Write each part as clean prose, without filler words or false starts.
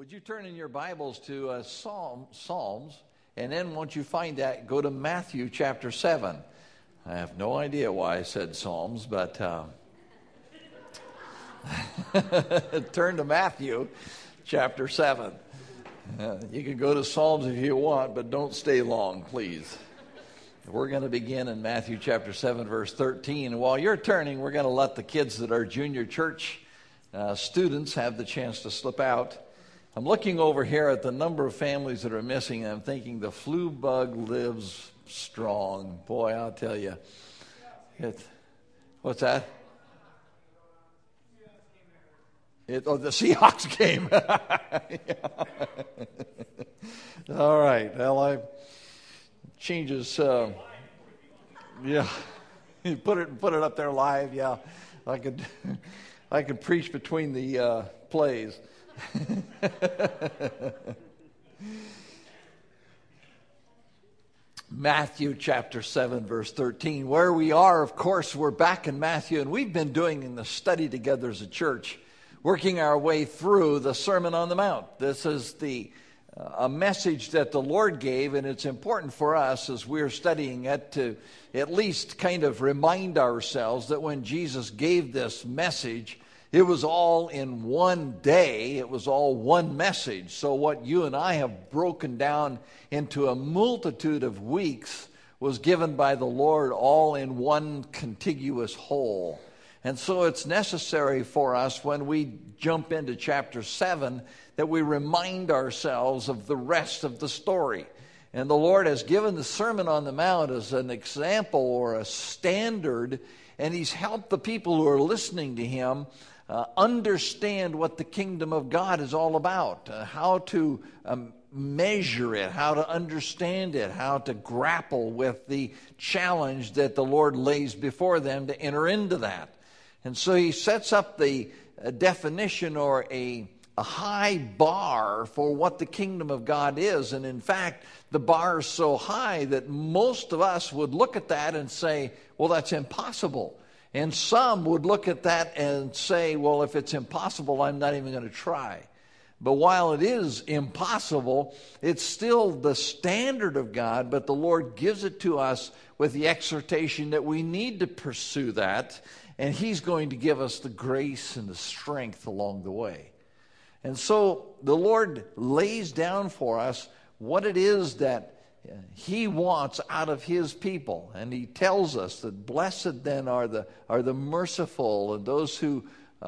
Would you turn in your Bibles to Psalms, and then once you find that, go to Matthew chapter 7. I have no idea why I said Psalms, but turn to Matthew chapter 7. You can go to Psalms if you want, but don't stay long, please. We're going to begin in Matthew chapter 7, verse 13. And while you're turning, we're going to let the kids that are junior church students have the chance to slip out. I'm looking over here at the number of families that are missing, and I'm thinking the flu bug lives strong. Boy, I'll tell you. What's that? The Seahawks game. All right. Well, changes. Yeah, you put it up there live. Yeah, I could preach between the plays. Matthew chapter 7, verse 13. Where we are, of course, we're back in Matthew, and we've been doing the study together as a church, working our way through the Sermon on the Mount. This is a message that the Lord gave, and it's important for us as we're studying it to at least kind of remind ourselves that when Jesus gave this message, it was all in one day. It was all one message. So what you and I have broken down into a multitude of weeks was given by the Lord all in one contiguous whole. And so it's necessary for us when we jump into chapter 7 that we remind ourselves of the rest of the story. And the Lord has given the Sermon on the Mount as an example or a standard, and He's helped the people who are listening to Him understand what the kingdom of God is all about, how to measure it, how to understand it, how to grapple with the challenge that the Lord lays before them to enter into that. And so He sets up the definition or a high bar for what the kingdom of God is. And in fact, the bar is so high that most of us would look at that and say, well, that's impossible. And some would look at that and say, well, if it's impossible, I'm not even going to try. But while it is impossible, it's still the standard of God, but the Lord gives it to us with the exhortation that we need to pursue that, and He's going to give us the grace and the strength along the way. And so the Lord lays down for us what it is that He wants out of His people, and He tells us that blessed then are the merciful, and those who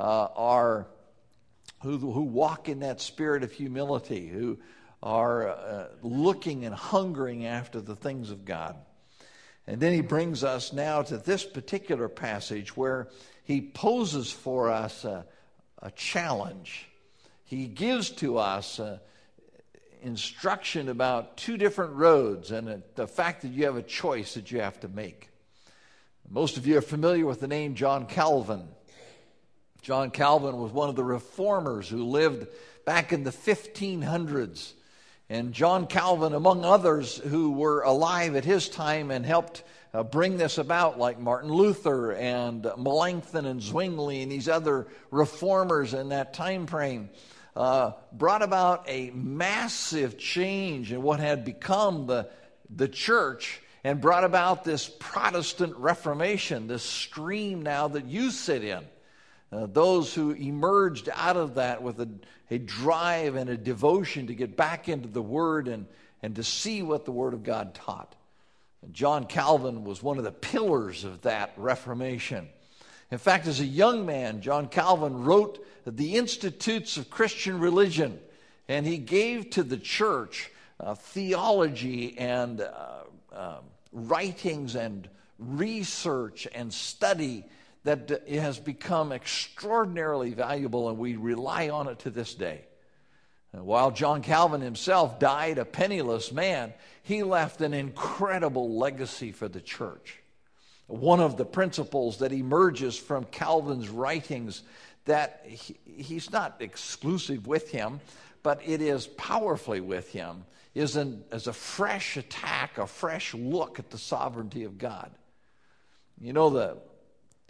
walk in that spirit of humility, who are looking and hungering after the things of God. And then He brings us now to this particular passage where He poses for us a challenge. He gives to us instruction about two different roads and the fact that you have a choice that you have to make. Most of you are familiar with the name John Calvin. John Calvin was one of the reformers who lived back in the 1500s. And John Calvin, among others who were alive at his time and helped bring this about, like Martin Luther and Melanchthon and Zwingli and these other reformers in that time frame, brought about a massive change in what had become the church, and brought about this Protestant Reformation, this stream now that you sit in. Those who emerged out of that with a drive and a devotion to get back into the Word and to see what the Word of God taught. And John Calvin was one of the pillars of that Reformation. In fact, as a young man, John Calvin wrote the Institutes of Christian Religion, and he gave to the church theology and writings and research and study that has become extraordinarily valuable, and we rely on it to this day. And while John Calvin himself died a penniless man, he left an incredible legacy for the church. One of the principles that emerges from Calvin's writings that he's not exclusive with him, but it is powerfully with him, is as a fresh attack, a fresh look at the sovereignty of God. You know,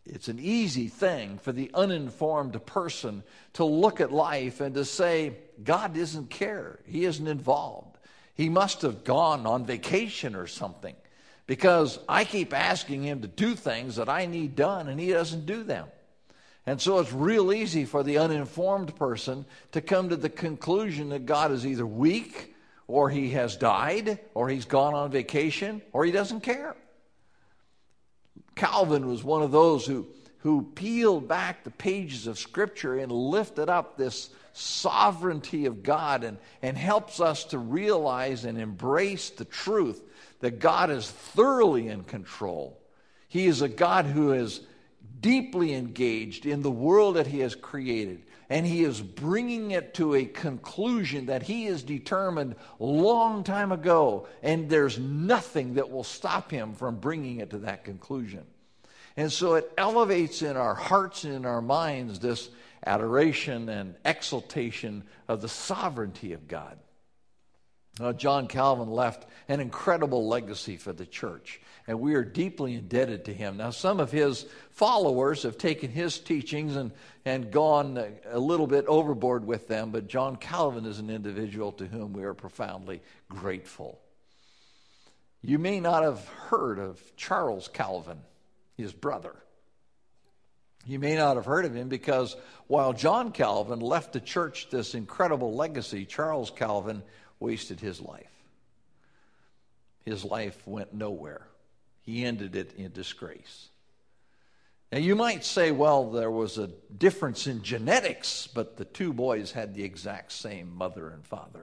It's an easy thing for the uninformed person to look at life and to say, God doesn't care. He isn't involved. He must have gone on vacation or something, because I keep asking him to do things that I need done and he doesn't do them. And so it's real easy for the uninformed person to come to the conclusion that God is either weak, or he has died, or he's gone on vacation, or he doesn't care. Calvin was one of those who peeled back the pages of Scripture and lifted up this sovereignty of God and helps us to realize and embrace the truth that God is thoroughly in control. He is a God who is deeply engaged in the world that he has created, and he is bringing it to a conclusion that he has determined a long time ago, and there's nothing that will stop him from bringing it to that conclusion. And so it elevates in our hearts and in our minds this adoration and exaltation of the sovereignty of God. Now, John Calvin left an incredible legacy for the church, and we are deeply indebted to him. Now, some of his followers have taken his teachings and gone a little bit overboard with them, but John Calvin is an individual to whom we are profoundly grateful. You may not have heard of Charles Calvin, his brother. You may not have heard of him because while John Calvin left the church this incredible legacy, Charles Calvin wasted his life. His life went nowhere. He ended it in disgrace. Now you might say, well, there was a difference in genetics, but the two boys had the exact same mother and father.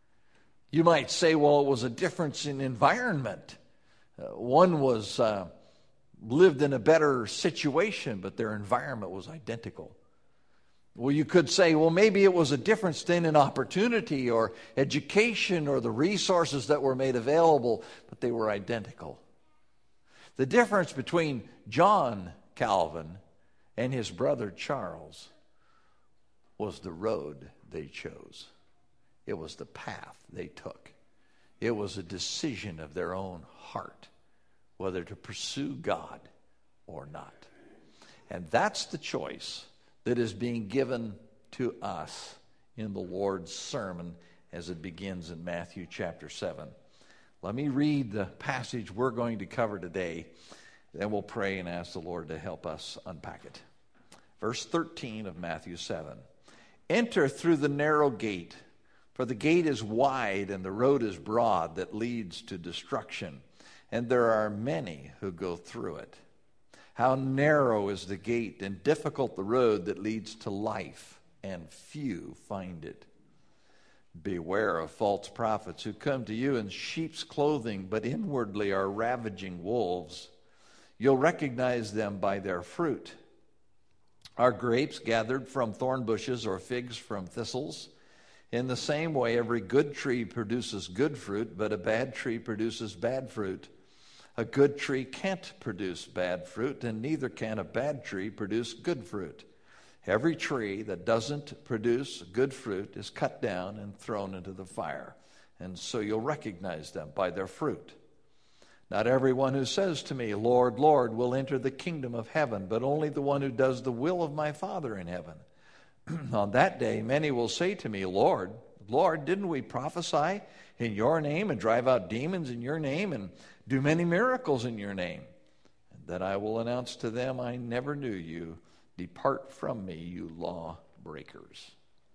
You might say, well, it was a difference in environment. One was lived in a better situation, but their environment was identical. Well, you could say, well, maybe it was a difference then in opportunity or education or the resources that were made available, but they were identical. The difference between John Calvin and his brother Charles was the road they chose. It was the path they took. It was a decision of their own heart, whether to pursue God or not. And that's the choice that is being given to us in the Lord's sermon as it begins in Matthew chapter 7. Let me read the passage we're going to cover today, then we'll pray and ask the Lord to help us unpack it. Verse 13 of Matthew 7. Enter through the narrow gate, for the gate is wide and the road is broad that leads to destruction, and there are many who go through it. How narrow is the gate and difficult the road that leads to life, and few find it. Beware of false prophets who come to you in sheep's clothing, but inwardly are ravaging wolves. You'll recognize them by their fruit. Are grapes gathered from thorn bushes or figs from thistles? In the same way, every good tree produces good fruit, but a bad tree produces bad fruit. A good tree can't produce bad fruit, and neither can a bad tree produce good fruit. Every tree that doesn't produce good fruit is cut down and thrown into the fire, and so you'll recognize them by their fruit. Not everyone who says to me, Lord, Lord, will enter the kingdom of heaven, but only the one who does the will of my Father in heaven. On that day, many will say to me, Lord, Lord, didn't we prophesy in your name and drive out demons in your name and do many miracles in your name? And then I will announce to them, I never knew you. Depart from me, you lawbreakers.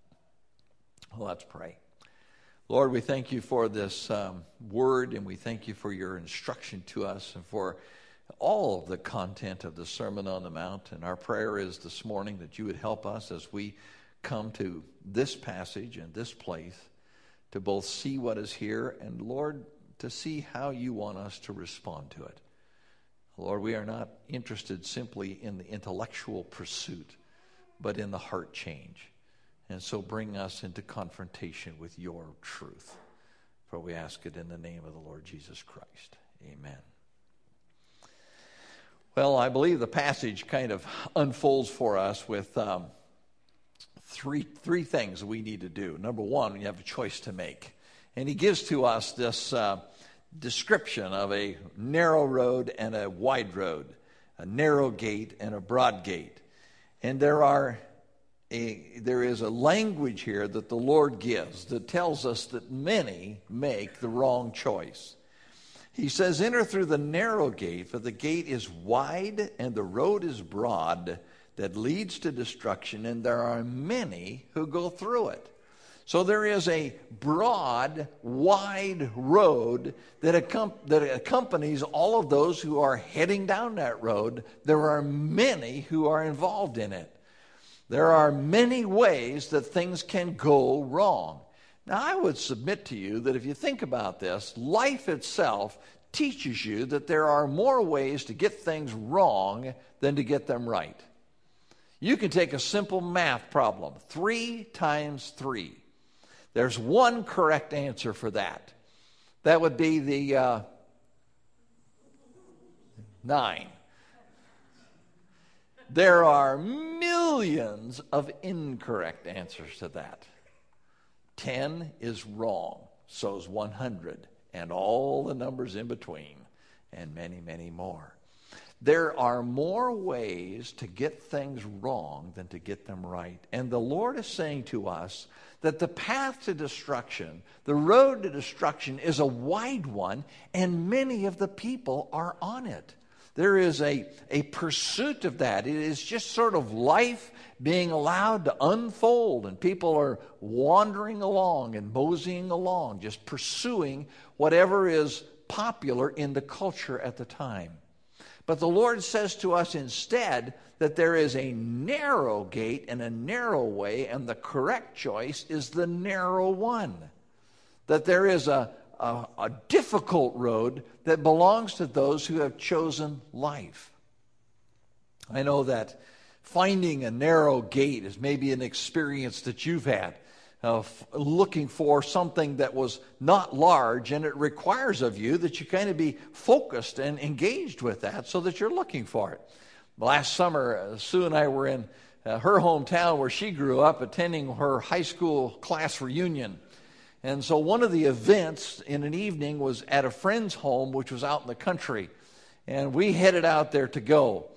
Well, let's pray. Lord, we thank you for this word, and we thank you for your instruction to us and for all of the content of the Sermon on the Mount. And our prayer is this morning that you would help us as we come to this passage and this place to both see what is here and, Lord, to see how you want us to respond to it. Lord, we are not interested simply in the intellectual pursuit, but in the heart change. And so bring us into confrontation with your truth. For we ask it in the name of the Lord Jesus Christ. Amen. Well, I believe the passage kind of unfolds for us with three things we need to do. Number one, we have a choice to make. And he gives to us this description of a narrow road and a wide road. a narrow gate and a broad gate. And there is a language here that the Lord gives that tells us that many make the wrong choice. He says, enter through the narrow gate, for the gate is wide and the road is broad that leads to destruction, and there are many who go through it. So there is a broad, wide road that accompanies all of those who are heading down that road. There are many who are involved in it. There are many ways that things can go wrong. Now, I would submit to you that if you think about this, life itself teaches you that there are more ways to get things wrong than to get them right. You can take a simple math problem, 3 times 3. There's one correct answer for that. That would be the 9. There are millions of incorrect answers to that. 10 is wrong, so is 100, and all the numbers in between, and many, many more. There are more ways to get things wrong than to get them right. And the Lord is saying to us that the path to destruction, the road to destruction, is a wide one, and many of the people are on it. There is a pursuit of that. It is just sort of life being allowed to unfold, and people are wandering along and moseying along, just pursuing whatever is popular in the culture at the time. But the Lord says to us instead that there is a narrow gate and a narrow way, and the correct choice is the narrow one. That there is a difficult road that belongs to those who have chosen life. I know that finding a narrow gate is maybe an experience that you've had, looking for something that was not large, and it requires of you that you kind of be focused and engaged with that so that you're looking for it. Last summer, Sue and I were in her hometown where she grew up, attending her high school class reunion. And so one of the events in an evening was at a friend's home, which was out in the country. And we headed out there to go.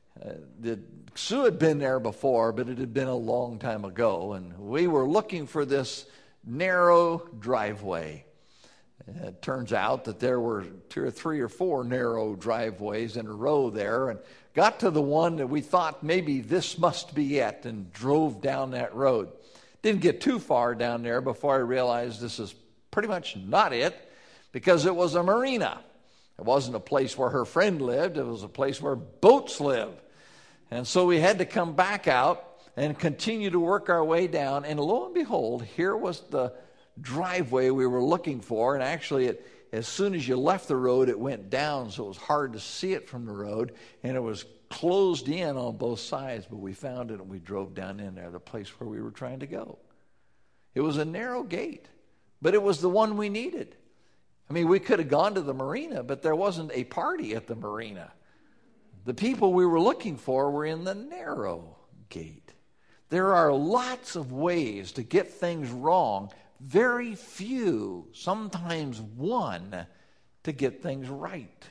Sue had been there before, but it had been a long time ago. And we were looking for this narrow driveway. It turns out that there were 2 or 3 or 4 narrow driveways in a row there, and got to the one that we thought maybe this must be it, and drove down that road. Didn't get too far down there before I realized this is pretty much not it, because it was a marina. It wasn't a place where her friend lived. It was a place where boats live. And so we had to come back out and continue to work our way down. And lo and behold, here was the driveway we were looking for. And actually, as soon as you left the road, it went down, so it was hard to see it from the road. And it was closed in on both sides, but we found it and we drove down in there, the place where we were trying to go. It was a narrow gate, but it was the one we needed. I mean, we could have gone to the marina, but there wasn't a party at the marina. The people we were looking for were in the narrow gate. There are lots of ways to get things wrong, very few, sometimes one, to get things right.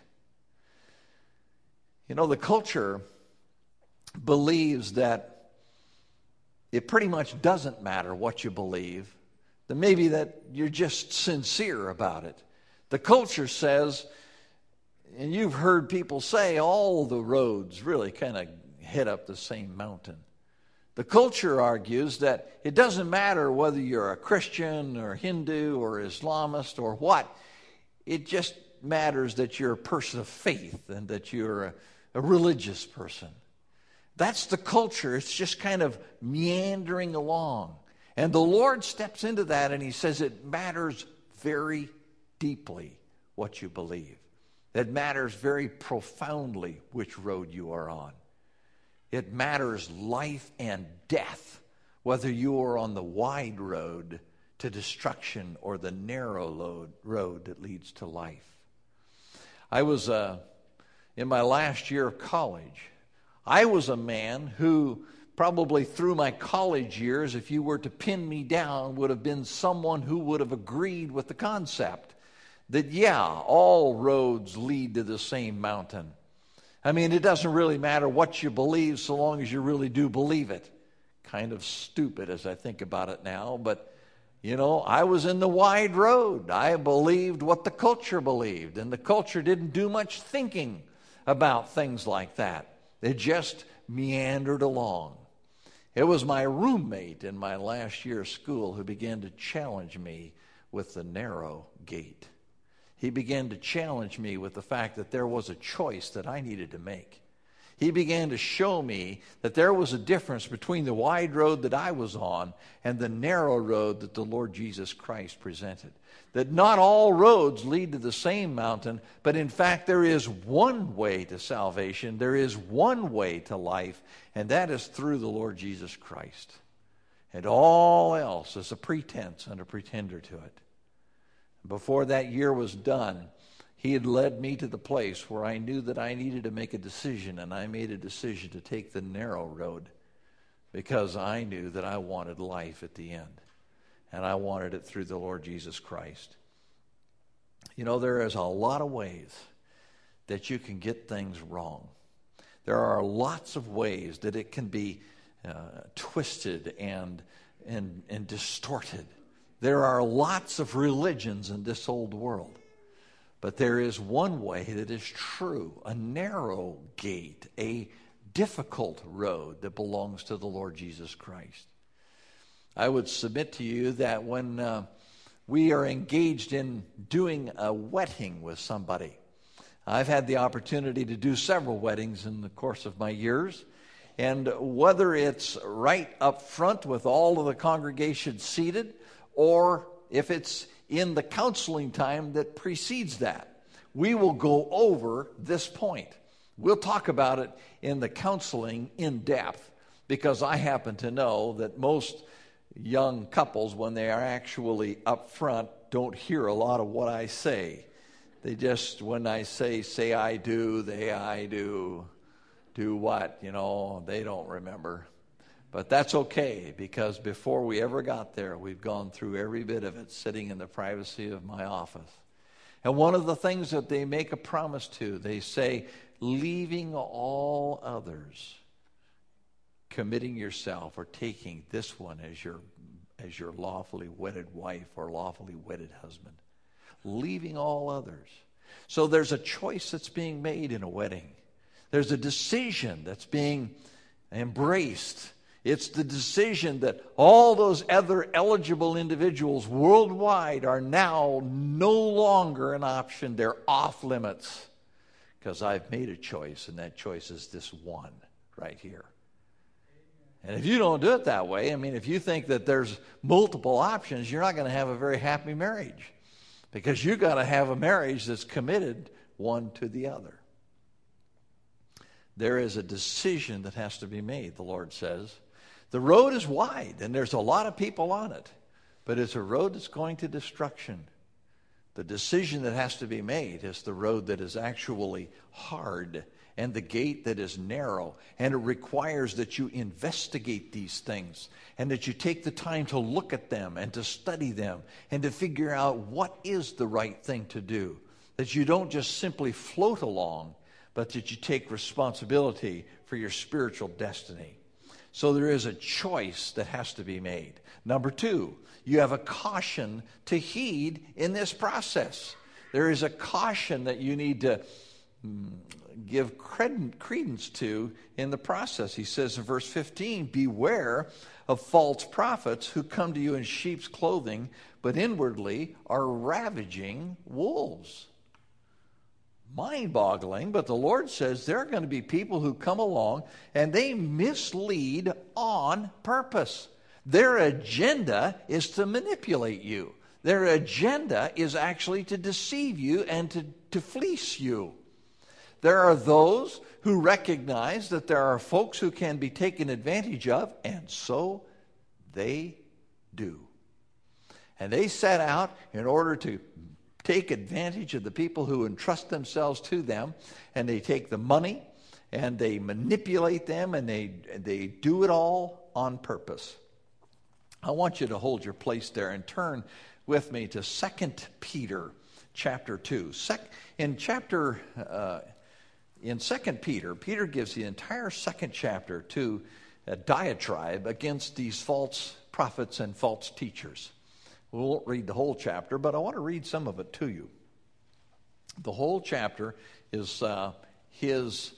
You know, the culture believes that it pretty much doesn't matter what you believe, that maybe that you're just sincere about it. The culture says, and you've heard people say, all the roads really kind of head up the same mountain. The culture argues that it doesn't matter whether you're a Christian or Hindu or Islamist or what. It just matters that you're a person of faith and that you're a religious person. That's the culture. It's just kind of meandering along. And the Lord steps into that and he says it matters very deeply what you believe. It matters very profoundly which road you are on. It matters life and death, whether you are on the wide road to destruction or the narrow road that leads to life. I was in my last year of college. I was a man who probably through my college years, if you were to pin me down, would have been someone who would have agreed with the concept that, yeah, all roads lead to the same mountain. I mean, it doesn't really matter what you believe so long as you really do believe it. Kind of stupid as I think about it now, but I was in the wide road. I believed what the culture believed, and the culture didn't do much thinking about things like that. They just meandered along. It was my roommate in my last year of school who began to challenge me with the narrow gate. He began to challenge me with the fact that there was a choice that I needed to make. He began to show me that there was a difference between the wide road that I was on and the narrow road that the Lord Jesus Christ presented. That not all roads lead to the same mountain, but in fact there is one way to salvation, there is one way to life, and that is through the Lord Jesus Christ. And all else is a pretense and a pretender to it. Before that year was done, He had led me to the place where I knew that I needed to make a decision, and I made a decision to take the narrow road because I knew that I wanted life at the end, and I wanted it through the Lord Jesus Christ. There is a lot of ways that you can get things wrong. There are lots of ways that it can be twisted and distorted. There are lots of religions in this old world. But there is one way that is true, a narrow gate, a difficult road that belongs to the Lord Jesus Christ. I would submit to you that when we are engaged in doing a wedding with somebody, I've had the opportunity to do several weddings in the course of my years, and whether it's right up front with all of the congregation seated, or if it's in the counseling time that precedes that, we will go over this point. We'll talk about it in the counseling in depth, because I happen to know that most young couples, when they are actually up front, don't hear a lot of what I say. They just, when I say I do, I do what? They don't remember. But that's okay, because before we ever got there, we've gone through every bit of it sitting in the privacy of my office. And one of the things that they make a promise to, they say, leaving all others, committing yourself or taking this one as your lawfully wedded wife or lawfully wedded husband. Leaving all others. So there's a choice that's being made in a wedding. There's a decision that's being embraced. It's the decision that all those other eligible individuals worldwide are now no longer an option. They're off limits, because I've made a choice, and that choice is this one right here. And if you don't do it that way, if you think that there's multiple options, you're not going to have a very happy marriage, because you've got to have a marriage that's committed one to the other. There is a decision that has to be made, the Lord says. The road is wide, and there's a lot of people on it, but it's a road that's going to destruction. The decision that has to be made is the road that is actually hard and the gate that is narrow, and it requires that you investigate these things and that you take the time to look at them and to study them and to figure out what is the right thing to do, that you don't just simply float along, but that you take responsibility for your spiritual destiny. So there is a choice that has to be made. Number two, you have a caution to heed in this process. There is a caution that you need to give credence to in the process. He says in verse 15, beware of false prophets who come to you in sheep's clothing, but inwardly are ravaging wolves. Mind-boggling, but the Lord says there are going to be people who come along and they mislead on purpose. Their agenda is to manipulate you. Their agenda is actually to deceive you and to fleece you. There are those who recognize that there are folks who can be taken advantage of, and so they do. And they set out in order to take advantage of the people who entrust themselves to them, and they take the money and they manipulate them, and they do it all on purpose. I want you to hold your place there and turn with me to 2 Peter chapter 2. In chapter in 2 Peter, Peter gives the entire second chapter to a diatribe against these false prophets and false teachers. We won't read the whole chapter, but I want to read some of it to you. The whole chapter is his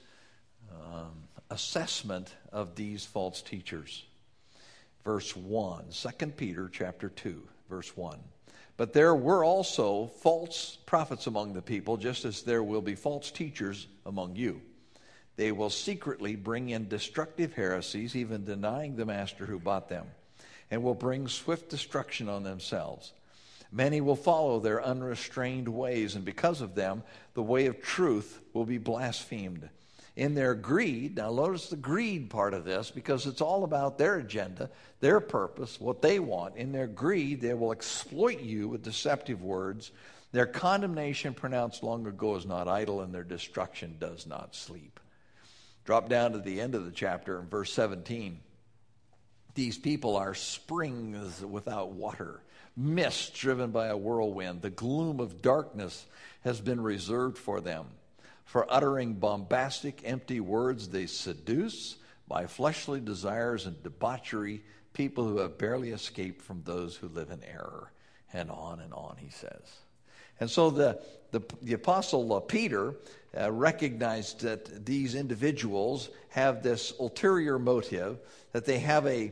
assessment of these false teachers. Verse 1, 2 Peter chapter 2, verse 1. But there were also false prophets among the people, just as there will be false teachers among you. They will secretly bring in destructive heresies, even denying the master who bought them, and will bring swift destruction on themselves. Many will follow their unrestrained ways, and because of them, the way of truth will be blasphemed. In their greed, now notice the greed part of this, because it's all about their agenda, their purpose, what they want. In their greed, they will exploit you with deceptive words. Their condemnation pronounced long ago is not idle, and their destruction does not sleep. Drop down to the end of the chapter in verse 17. These people are springs without water, mist driven by a whirlwind. The gloom of darkness has been reserved for them. For uttering bombastic, empty words, they seduce by fleshly desires and debauchery people who have barely escaped from those who live in error. And on, he says. And so the Apostle Peter recognized that these individuals have this ulterior motive, that they have an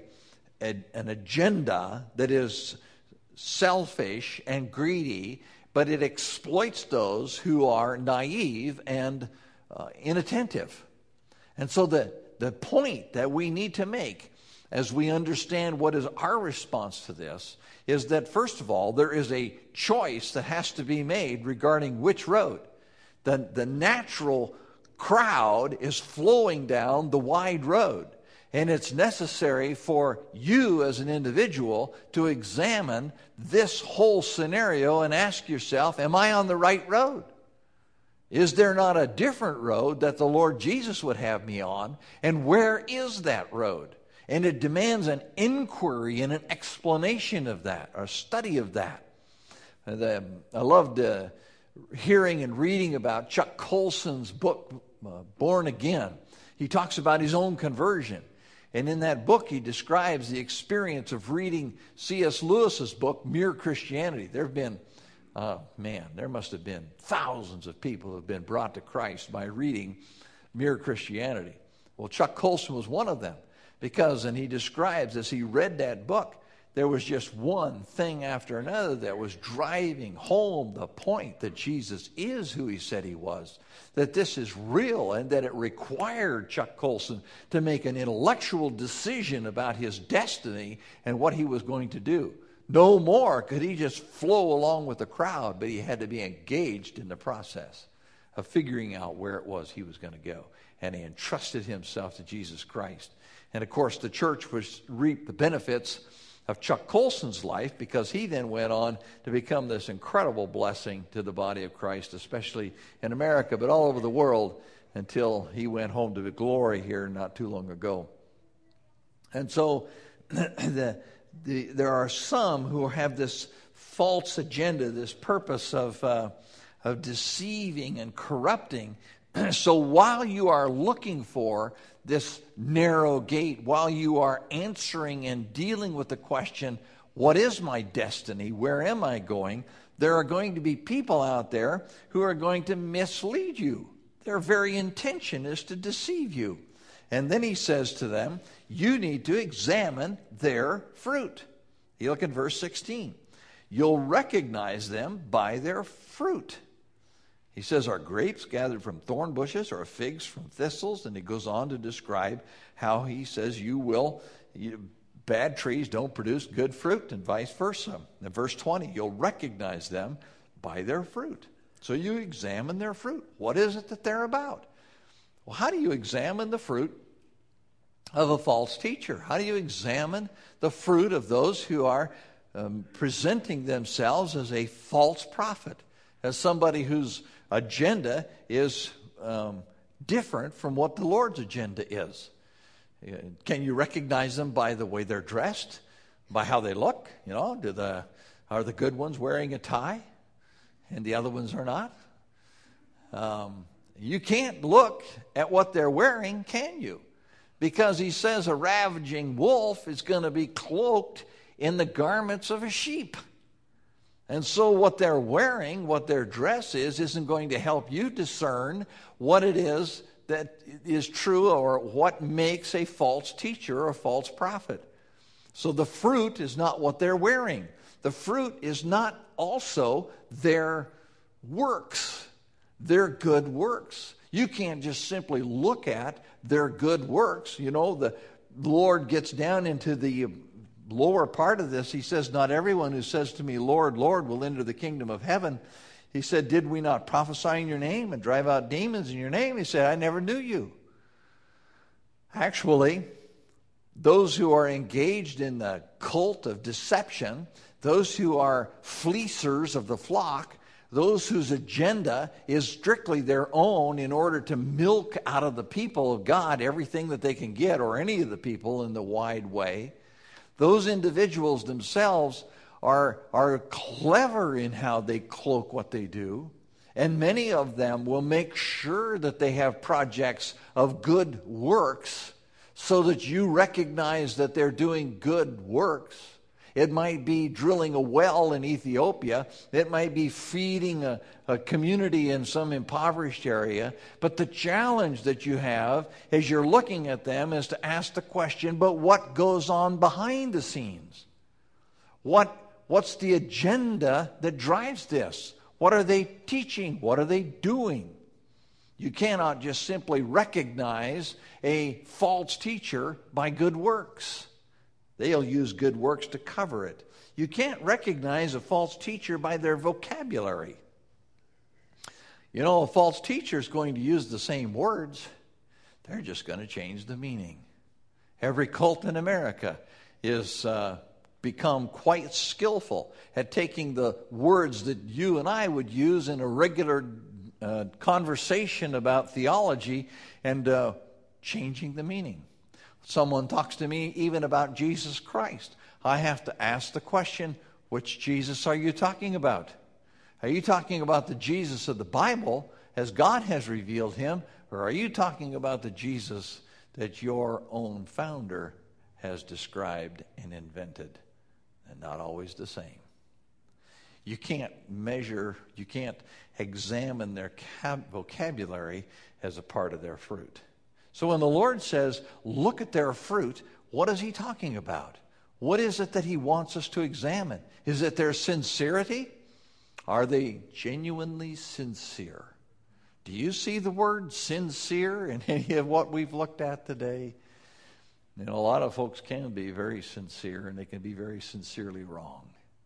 agenda that is selfish and greedy, but it exploits those who are naive and inattentive. And so the point that we need to make as we understand what is our response to this is that, first of all, there is a choice that has to be made regarding which road. The natural crowd is flowing down the wide road. And it's necessary for you as an individual to examine this whole scenario and ask yourself, am I on the right road? Is there not a different road that the Lord Jesus would have me on? And where is that road? And it demands an inquiry and an explanation of that, or a study of that. I loved hearing and reading about Chuck Colson's book, Born Again. He talks about his own conversion. And in that book, he describes the experience of reading C.S. Lewis's book, Mere Christianity. There have been, there must have been thousands of people who have been brought to Christ by reading Mere Christianity. Well, Chuck Colson was one of them because, and he describes as he read that book, there was just one thing after another that was driving home the point that Jesus is who he said he was, that this is real, and that it required Chuck Colson to make an intellectual decision about his destiny and what he was going to do. No more could he just flow along with the crowd, but he had to be engaged in the process of figuring out where it was he was going to go. And he entrusted himself to Jesus Christ. And of course, the church reaped the benefits of Chuck Colson's life, because he then went on to become this incredible blessing to the body of Christ, especially in America, but all over the world, until he went home to glory here not too long ago. And so there are some who have this false agenda, this purpose of deceiving and corrupting. So while you are looking for this narrow gate, while you are answering and dealing with the question, what is my destiny? Where am I going? There are going to be people out there who are going to mislead you. Their very intention is to deceive you. And then he says to them, you need to examine their fruit. You look at verse 16. You'll recognize them by their fruit. He says, are grapes gathered from thorn bushes or figs from thistles? And he goes on to describe how he says bad trees don't produce good fruit, and vice versa. In verse 20, you'll recognize them by their fruit. So you examine their fruit. What is it that they're about? Well, how do you examine the fruit of a false teacher? How do you examine the fruit of those who are presenting themselves as a false prophet, as somebody whose agenda is different from what the Lord's agenda is? Can you recognize them by the way they're dressed, by how they look? You know, are the good ones wearing a tie and the other ones are not? you can't look at what they're wearing, can you? Because he says a ravaging wolf is going to be cloaked in the garments of a sheep. And so what they're wearing, what their dress is, isn't going to help you discern what it is that is true or what makes a false teacher or a false prophet. So the fruit is not what they're wearing. The fruit is not also their works, their good works. You can't just simply look at their good works. You know, the Lord gets down into the lower part of this. He says, not everyone who says to me, Lord, Lord, will enter the kingdom of heaven. He said, did we not prophesy in your name and drive out demons in your name? He said, I never knew you. Actually, those who are engaged in the cult of deception, those who are fleecers of the flock, those whose agenda is strictly their own in order to milk out of the people of God everything that they can get, or any of the people in the wide way, those individuals themselves are clever in how they cloak what they do. And many of them will make sure that they have projects of good works so that you recognize that they're doing good works. It might be drilling a well in Ethiopia. It might be feeding a community in some impoverished area. But the challenge that you have as you're looking at them is to ask the question, but what goes on behind the scenes? What's the agenda that drives this? What are they teaching? What are they doing? You cannot just simply recognize a false teacher by good works. They'll use good works to cover it. You can't recognize a false teacher by their vocabulary. You know, a false teacher is going to use the same words. They're just going to change the meaning. Every cult in America is become quite skillful at taking the words that you and I would use in a regular conversation about theology and changing the meaning. Someone talks to me even about Jesus Christ. I have to ask the question, which Jesus are you talking about? Are you talking about the Jesus of the Bible as God has revealed him, or are you talking about the Jesus that your own founder has described and invented? And not always the same. You can't measure, you can't examine their vocabulary as a part of their fruit. So when the Lord says, look at their fruit, what is he talking about? What is it that he wants us to examine? Is it their sincerity? Are they genuinely sincere? Do you see the word sincere in any of what we've looked at today? You know, a lot of folks can be very sincere, and they can be very sincerely wrong.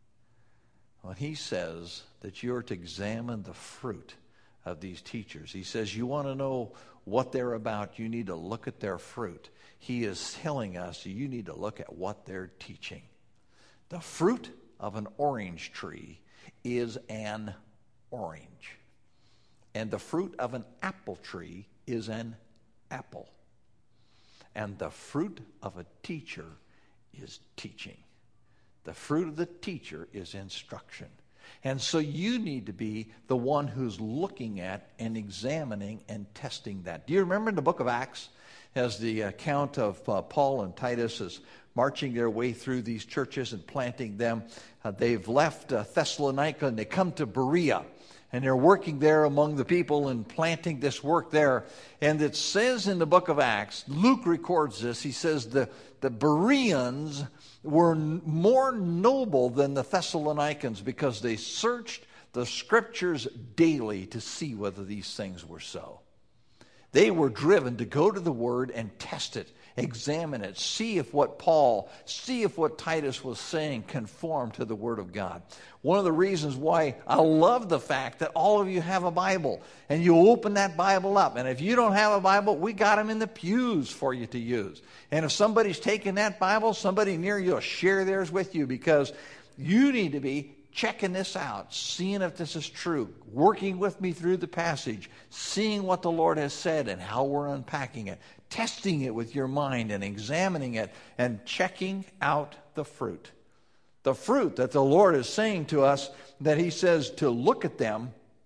When he says that you're to examine the fruit of these teachers, he says you want to know what they're about, you need to look at their fruit. He is telling us you need to look at what they're teaching. The fruit of an orange tree is an orange. And the fruit of an apple tree is an apple. And the fruit of a teacher is teaching. The fruit of the teacher is instruction. And so you need to be the one who's looking at and examining and testing that. Do you remember in the book of Acts, as the account of Paul and Titus is marching their way through these churches and planting them? They've left Thessalonica and they come to Berea. And they're working there among the people and planting this work there. And it says in the book of Acts, Luke records this, he says the Bereans were more noble than the Thessalonians because they searched the scriptures daily to see whether these things were so. They were driven to go to the Word and test it, examine it, see if what Titus was saying conformed to the Word of God. One of the reasons why I love the fact that all of you have a Bible, and you open that Bible up, and if you don't have a Bible, we got them in the pews for you to use. And if somebody's taking that Bible, somebody near you will share theirs with you, because you need to be checking this out, seeing if this is true, working with me through the passage, seeing what the Lord has said and how we're unpacking it, testing it with your mind and examining it and checking out the fruit. The fruit that the Lord is saying to us, that he says to look at them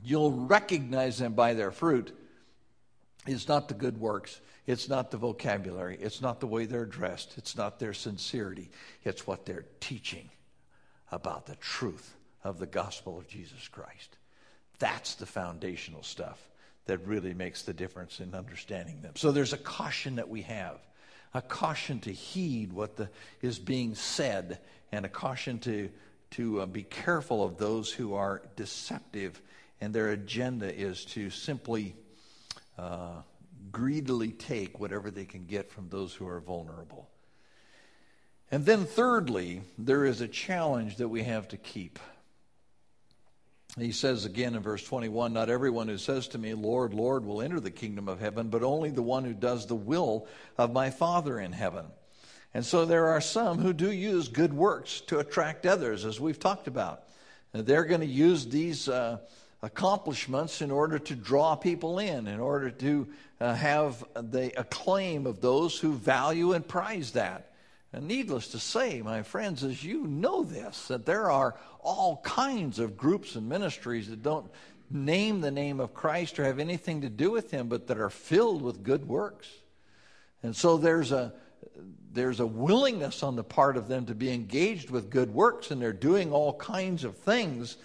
You'll recognize them by their fruit. It's not the good works. It's not the vocabulary. It's not the way they're dressed. It's not their sincerity. It's what they're teaching about the truth of the gospel of Jesus Christ. That's the foundational stuff that really makes the difference in understanding them. So there's a caution that we have, a caution to heed what is being said, and a caution to be careful of those who are deceptive, and their agenda is to simply greedily take whatever they can get from those who are vulnerable. And then thirdly, there is a challenge that we have to keep. He says again in verse 21, not everyone who says to me, Lord, Lord, will enter the kingdom of heaven, but only the one who does the will of my Father in heaven. And so there are some who do use good works to attract others, as we've talked about. They're going to use these accomplishments in order to draw people in order to have the acclaim of those who value and prize that. And needless to say, my friends, as you know this, that there are all kinds of groups and ministries that don't name the name of Christ or have anything to do with him, but that are filled with good works. And so there's a willingness on the part of them to be engaged with good works, and they're doing all kinds of things,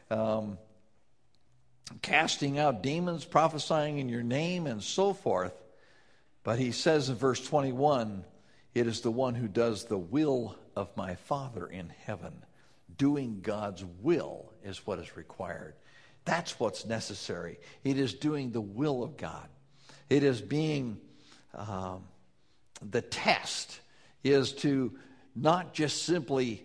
casting out demons, prophesying in your name, and so forth. But he says in verse 21, it is the one who does the will of my Father in heaven. Doing God's will is what is required. That's what's necessary. It is doing the will of God. It is being, the test is to not just simply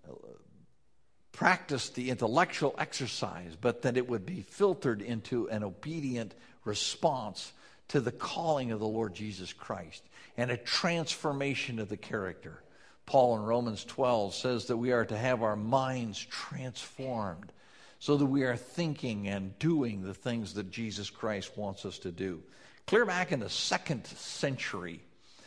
practice the intellectual exercise, but that it would be filtered into an obedient response to the calling of the Lord Jesus Christ and a transformation of the character. Paul in Romans 12 says that we are to have our minds transformed so that we are thinking and doing the things that Jesus Christ wants us to do. Clear back in the 2nd century,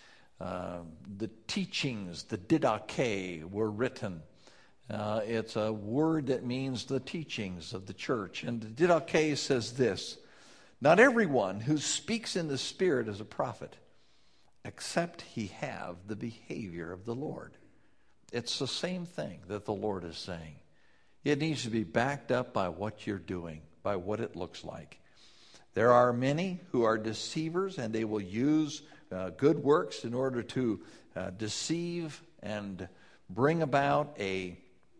the teachings, the didache, were written. It's a word that means the teachings of the church. And the didache says this, not everyone who speaks in the Spirit is a prophet, except he have the behavior of the Lord. It's the same thing that the Lord is saying. It needs to be backed up by what you're doing, by what it looks like. There are many who are deceivers, and they will use good works in order to deceive and bring about a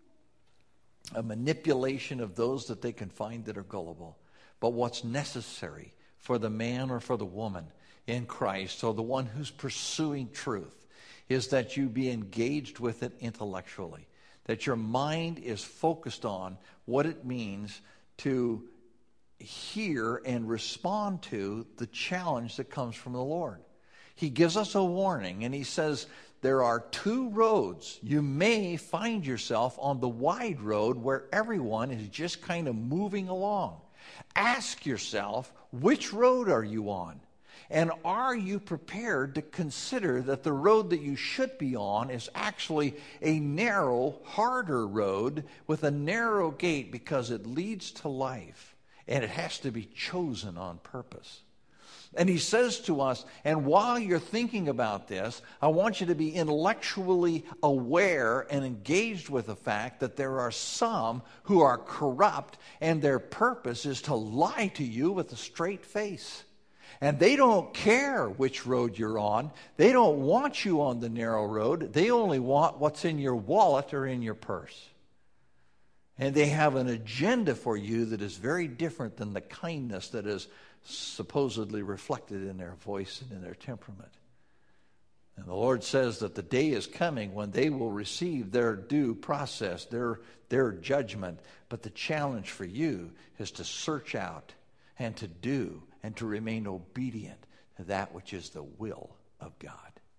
manipulation of those that they can find that are gullible. But what's necessary for the man or for the woman in Christ, or the one who's pursuing truth, is that you be engaged with it intellectually, that your mind is focused on what it means to hear and respond to the challenge that comes from the Lord. He gives us a warning, and he says there are two roads. You may find yourself on the wide road where everyone is just kind of moving along. Ask yourself, which road are you on? And are you prepared to consider that the road that you should be on is actually a narrow, harder road with a narrow gate, because it leads to life, and it has to be chosen on purpose. And he says to us, and while you're thinking about this, I want you to be intellectually aware and engaged with the fact that there are some who are corrupt, and their purpose is to lie to you with a straight face. And they don't care which road you're on. They don't want you on the narrow road. They only want what's in your wallet or in your purse. And they have an agenda for you that is very different than the kindness that is supposedly reflected in their voice and in their temperament. And the Lord says that the day is coming when they will receive their due process, their judgment. But the challenge for you is to search out and to do and to remain obedient to that which is the will of God.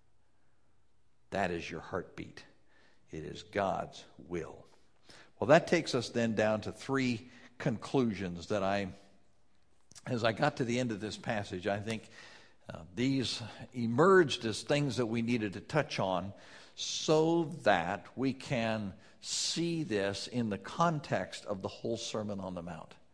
That is your heartbeat. It is God's will. Well, that takes us then down to three conclusions that as I got to the end of this passage, I think these emerged as things that we needed to touch on so that we can see this in the context of the whole Sermon on the Mount.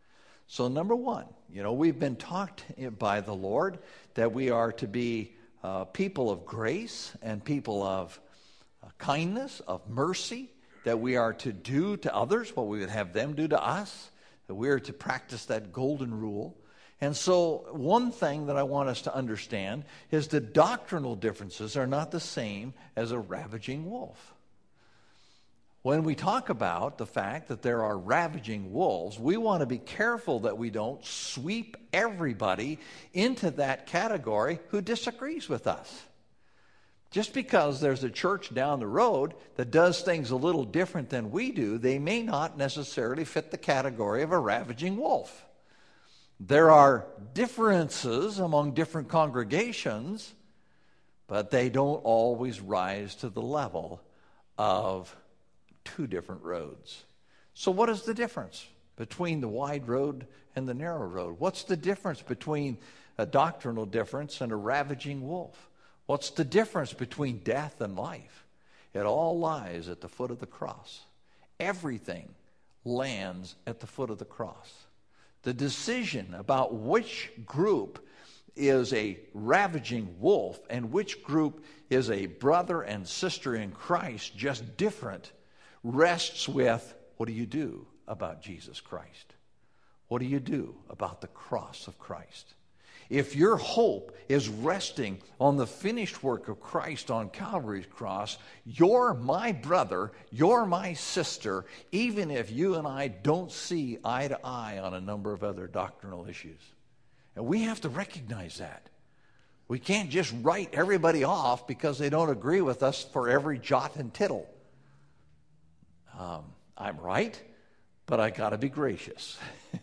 So number one, we've been taught by the Lord that we are to be people of grace and people of kindness, of mercy, that we are to do to others what we would have them do to us, that we are to practice that golden rule. And so one thing that I want us to understand is the doctrinal differences are not the same as a ravaging wolf. When we talk about the fact that there are ravaging wolves, we want to be careful that we don't sweep everybody into that category who disagrees with us. Just because there's a church down the road that does things a little different than we do, they may not necessarily fit the category of a ravaging wolf. There are differences among different congregations, but they don't always rise to the level of two different roads. So what is the difference between the wide road and the narrow road? What's the difference between a doctrinal difference and a ravaging wolf? What's the difference between death and life? It all lies at the foot of the cross. Everything lands at the foot of the cross. The decision about which group is a ravaging wolf and which group is a brother and sister in Christ, just different, rests with, what do you do about Jesus Christ? What do you do about the cross of Christ? If your hope is resting on the finished work of Christ on Calvary's cross, you're my brother, you're my sister, even if you and I don't see eye to eye on a number of other doctrinal issues. And we have to recognize that. We can't just write everybody off because they don't agree with us for every jot and tittle. I'm right, but I got to be gracious.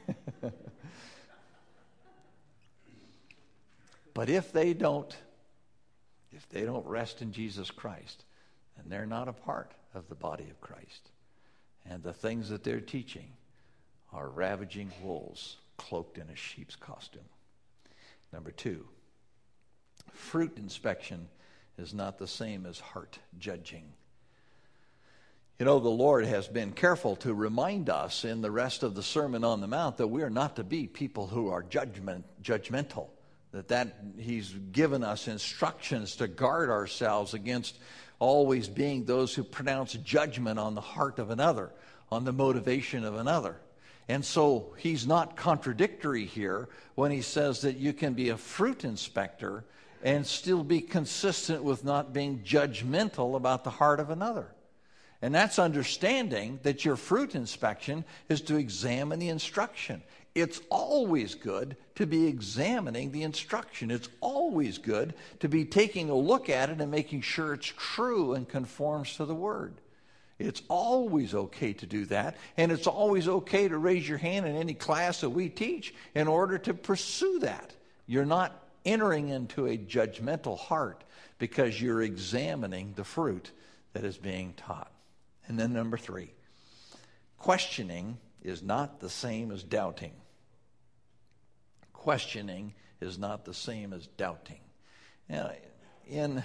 But if they don't rest in Jesus Christ, then they're not a part of the body of Christ. And the things that they're teaching are ravaging wolves cloaked in a sheep's costume. Number two, fruit inspection is not the same as heart judging. The Lord has been careful to remind us in the rest of the Sermon on the Mount that we are not to be people who are judgmental. That He's given us instructions to guard ourselves against always being those who pronounce judgment on the heart of another, on the motivation of another. And so He's not contradictory here when He says that you can be a fruit inspector and still be consistent with not being judgmental about the heart of another. And that's understanding that your fruit inspection is to examine the instruction. It's always good to be examining the instruction. It's always good to be taking a look at it and making sure it's true and conforms to the Word. It's always okay to do that, and it's always okay to raise your hand in any class that we teach in order to pursue that. You're not entering into a judgmental heart because you're examining the fruit that is being taught. And then number three, questioning is not the same as doubting. Questioning is not the same as doubting. In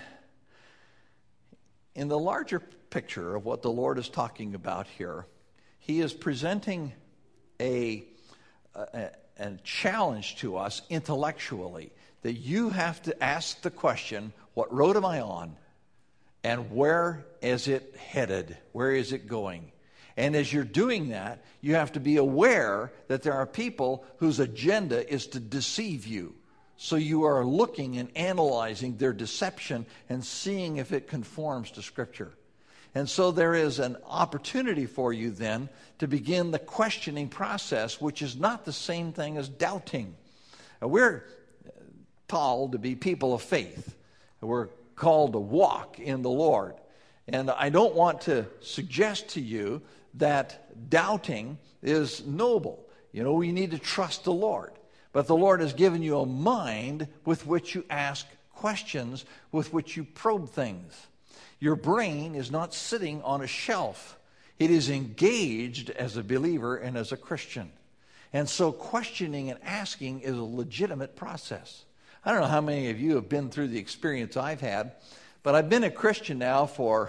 the larger picture of what the Lord is talking about here, He is presenting a challenge to us intellectually, that you have to ask the question, what road am I on? And where is it headed? Where is it going? And as you're doing that, you have to be aware that there are people whose agenda is to deceive you. So you are looking and analyzing their deception and seeing if it conforms to Scripture. And so there is an opportunity for you then to begin the questioning process, which is not the same thing as doubting. We're called to be people of faith. We're called to walk in the Lord. And I don't want to suggest to you that doubting is noble. We need to trust the Lord. But the Lord has given you a mind with which you ask questions, with which you probe things. Your brain is not sitting on a shelf. It is engaged as a believer and as a Christian. And so questioning and asking is a legitimate process. I don't know how many of you have been through the experience I've had, but I've been a Christian now for,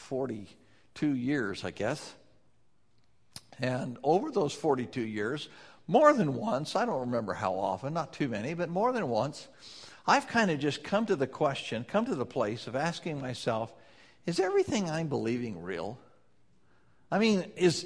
42 years, I guess. And over those 42 years, more than once, I don't remember how often, not too many, but more than once, I've kind of just come to the place of asking myself, is everything I'm believing real? I mean,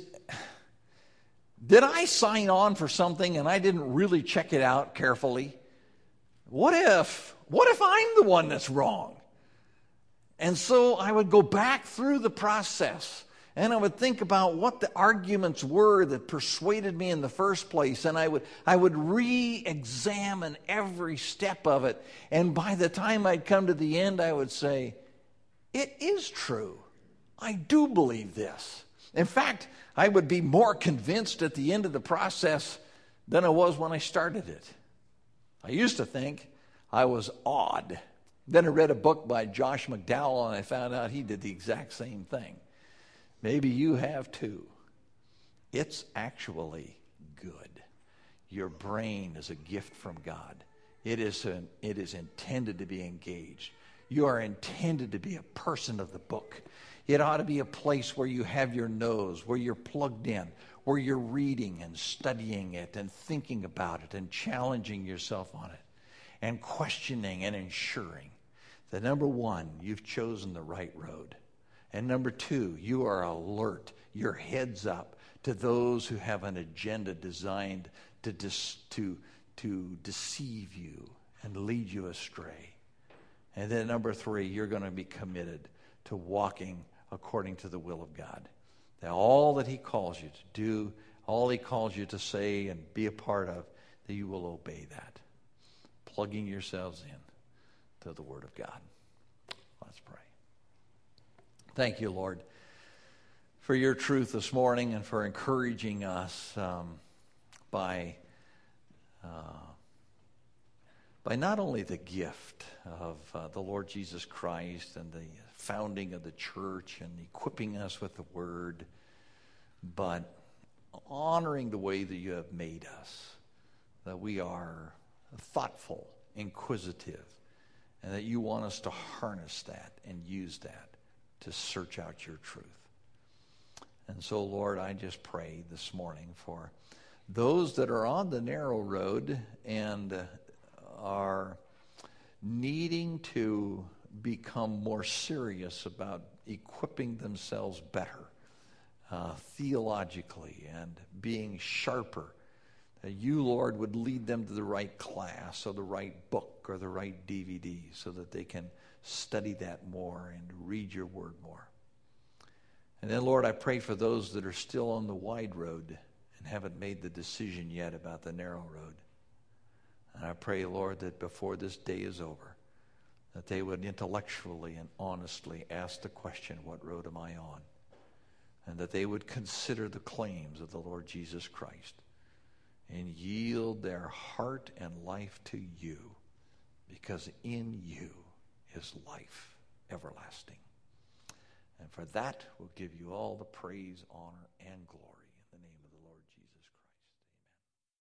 did I sign on for something and I didn't really check it out carefully? What if I'm the one that's wrong? And so I would go back through the process and I would think about what the arguments were that persuaded me in the first place, and I would re-examine every step of it, and by the time I'd come to the end, I would say, it is true. I do believe this. In fact, I would be more convinced at the end of the process than I was when I started it. I used to think I was odd. Then I read a book by Josh McDowell, and I found out he did the exact same thing. Maybe you have too. It's actually good. Your brain is a gift from God. It is intended to be engaged. You are intended to be a person of the book. It ought to be a place where you have your nose, where you're plugged in, where you're reading and studying it and thinking about it and challenging yourself on it and questioning and ensuring that, number one, you've chosen the right road. And number two, you are alert, your head's up to those who have an agenda designed to deceive you and lead you astray. And then number three, you're going to be committed to walking according to the will of God. That all that he calls you to do, all he calls you to say and be a part of, that you will obey that. Plugging yourselves in to the Word of God. Let's pray. Thank you, Lord, for your truth this morning and for encouraging us by not only the gift of the Lord Jesus Christ and the founding of the church and equipping us with the Word, but honoring the way that you have made us, that we are thoughtful, inquisitive, and that you want us to harness that and use that to search out your truth. And so, Lord, I just pray this morning for those that are on the narrow road and are needing to become more serious about equipping themselves better theologically and being sharper, that you, Lord, would lead them to the right class or the right book or the right DVD so that they can study that more and read your word more. And then, Lord, I pray for those that are still on the wide road and haven't made the decision yet about the narrow road. And I pray, Lord, that before this day is over, that they would intellectually and honestly ask the question, what road am I on? And that they would consider the claims of the Lord Jesus Christ and yield their heart and life to you, because in you is life everlasting. And for that, we'll give you all the praise, honor, and glory.